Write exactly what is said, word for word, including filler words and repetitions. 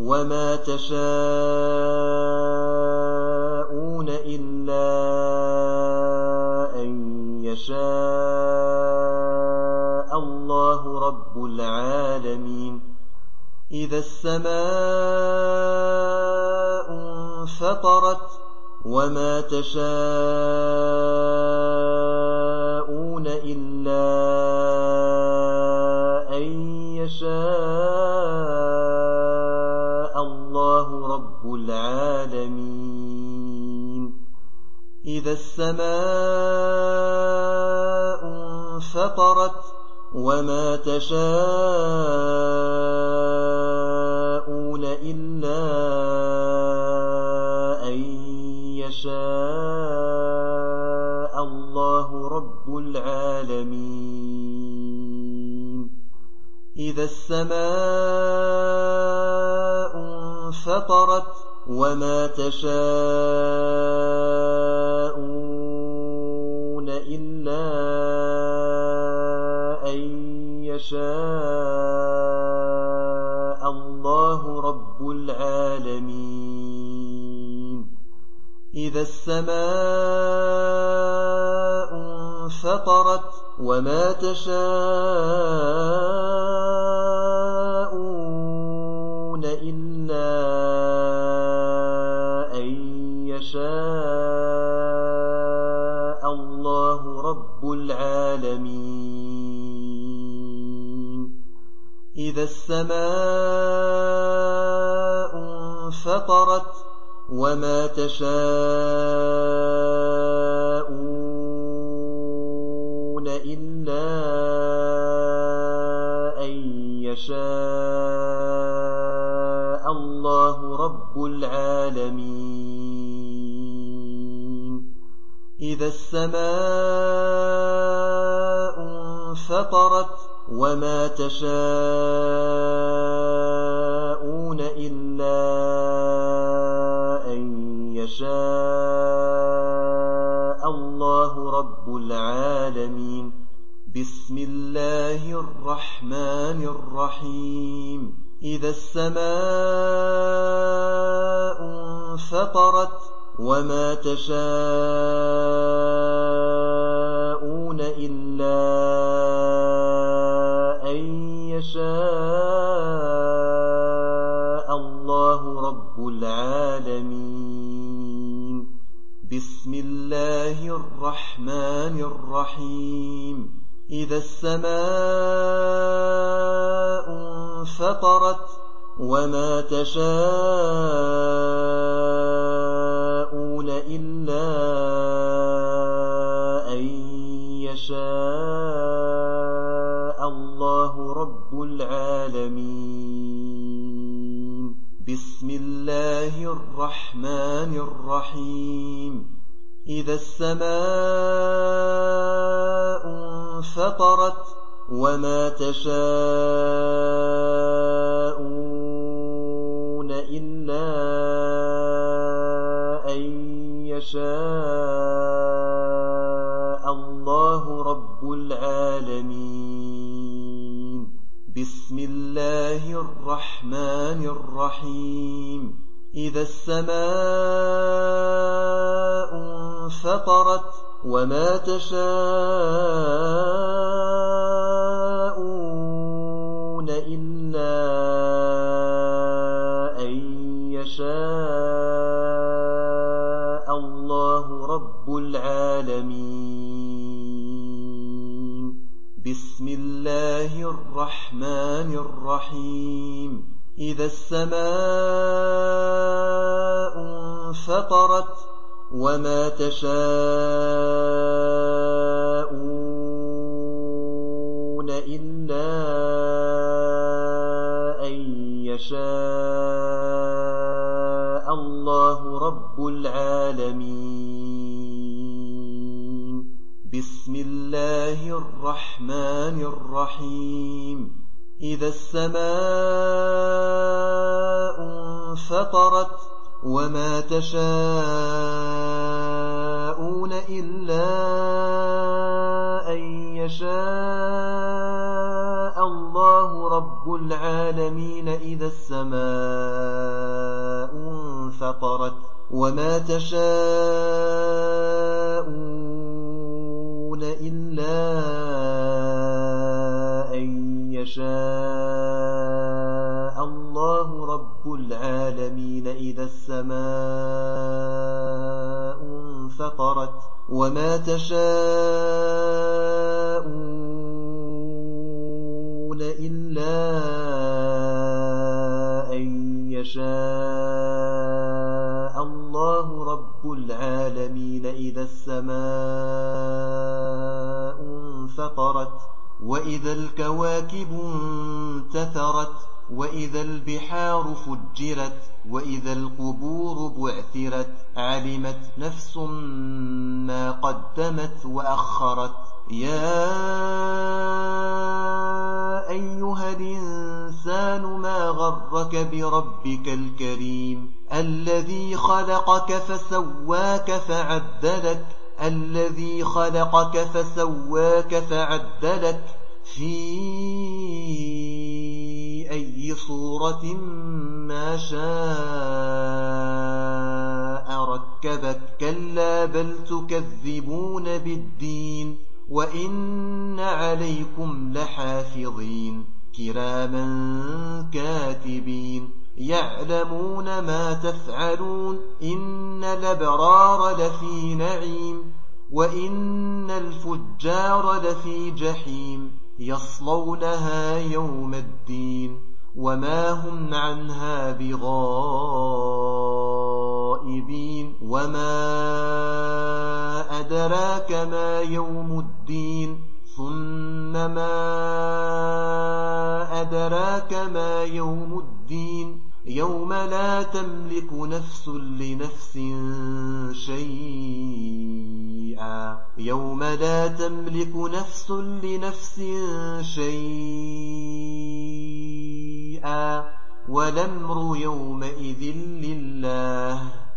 وما تشاءون إلا أن يشاء الله رب العالمين إذا السماء انفطرت وما تشاءون إلا أن يشاء الله رب العالمين إذا السماء انفطرت وما تشاءون إلا أن يشاء الله رب العالمين إذا السماء انفطرت وما تشاءون إلا أن يشاء الله رب العالمين إذا السماء انفطرت وما تشاءون إلا أن يشاء الله رب العالمين إذا السماء انفطرت وما تشاءون إلا أن يشاء الله رب العالمين إذا السماء انفطرت وما تشاءون إلا أن يشاء الله رب العالمين بسم الله الرحمن الرحيم إذا السماء انفطرت وما تشاءون إلا أن يشاء الله رب العالمين بسم الله الرحمن الرحيم إذا السماء انفطرت وما تشاءون إلا أن يشاء الله رب العالمين بسم الله الرحمن الرحيم إذا السماء انفطرت وما تشاءون إلا أن يشاء الله رب العالمين بسم الله الرحمن الرحيم إذا السماء انفطرت وما تشاءون إلا أن يشاء الله رب العالمين بسم الله الرحمن الرحيم إذا السماء انفطرت وما تشاءون إلا أن يشاء الله رب العالمين بسم الله الرحمن الرحيم إذا السماء انفطرت وما تشاءون إلا أن يشاء الله رب رب العالمين إذا السماء انفطرت وما تشاءون إلا أن يشاء الله رب العالمين إذا السماء انفطرت وما تشاءون إلا أن يشاء الله رب العالمين إذا السماء انفطرت وإذا الكواكب انتثرت وإذا البحار فجرت وإذا القبور بعثرت علمت نفس ما قدمت وأخرت يا أيها الإنسان ما غرك بربك الكريم الذي خلقك فسواك فعدلك الذي خلقك فسواك فعدلك في أي صورة ما شاء ركبك كلا بل تكذبون بالدين وإن عليكم لحافظين كراما كاتبين يعلمون ما تفعلون إن الأبرار لفي نعيم وإن الفجار لفي جحيم يصلونها يوم الدين وما هم عنها بغائبين وما أدراك ما يوم الدين ثم ما أدراك ما يوم الدين يوم لا تملك نفس لنفس شيئا يوم لا تملك نفس لنفس شيئا والأمر يومئذ لله